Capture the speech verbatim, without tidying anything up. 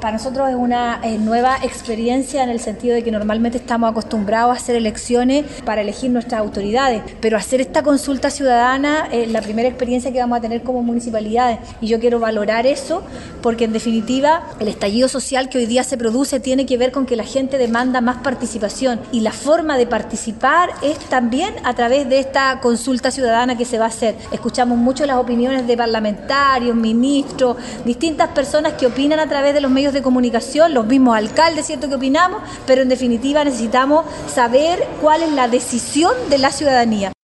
Para nosotros es una eh, nueva experiencia en el sentido de que normalmente estamos acostumbrados a hacer elecciones para elegir nuestras autoridades, pero hacer esta consulta ciudadana es la primera experiencia que vamos a tener como municipalidades y yo quiero valorar eso porque en definitiva el estallido social que hoy día se produce tiene que ver con que la gente demanda más participación y la forma de participar es también a través de esta consulta ciudadana que se va a hacer. Escuchamos mucho las opiniones de parlamentarios, ministros, distintas personas que opinan a través de los medios de comunicación, los mismos alcaldes, ¿cierto?, que opinamos, pero en definitiva necesitamos saber cuál es la decisión de la ciudadanía.